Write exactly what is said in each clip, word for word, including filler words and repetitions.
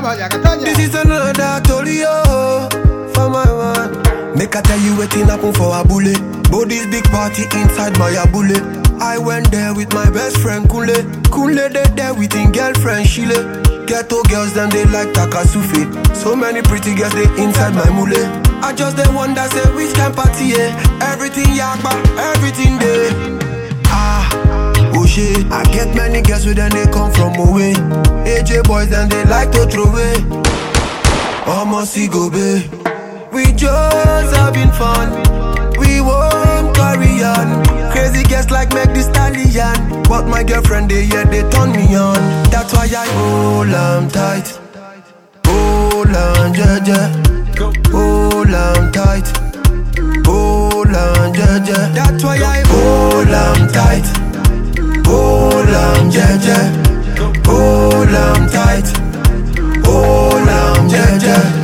Catania, Catania. This is another Tolio for my man. Make I tell you wetin happen for a bullet. But this big party inside my bullet. I went there with my best friend Kule. Kule they there with him girlfriend Shile. Ghetto girls them they like Takasufi. So many pretty girls they inside my mule. I just they wonder say which kind party eh? Everything yakba, everything there. Ah, oh shit. I get many girls with them they come from away. A J boys then they like to throw away. Almost go be. We just having fun. We won't carry on. Crazy guests like Meg Thee Stallion. But my girlfriend they yeah they turn me on. That's why I hold on tight. Hold on jeje. Hold on tight. Hold on jeje. That's why I hold on tight. Hold on jeje. Hold on tight. Hold on jeje.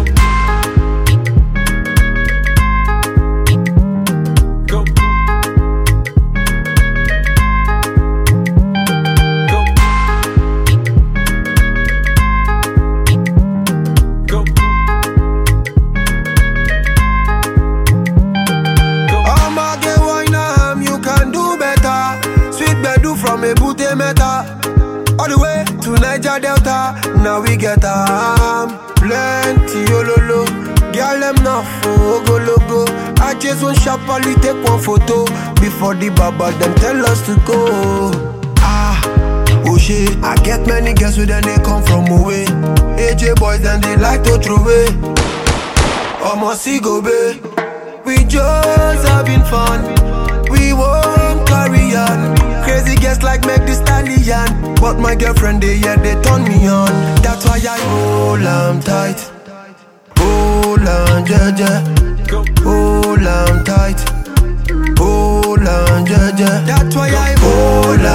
From a booty meta all the way to Niger Delta. Now we get um plenty ololo. Girl them not for go logo. I just want sharply take one photo before the baba them tell us to go. Ah, oh shit. I get many girls with them they come from away. A J boys and they like to throw away. Almost go be. We just having fun. We won't carry on. Crazy guests like Meg Thee Stallion. But my girlfriend they yeah they turn me on. That's why I hold on tight. Hold on jeje. Hold on tight. Hold on jeje. That's why I hold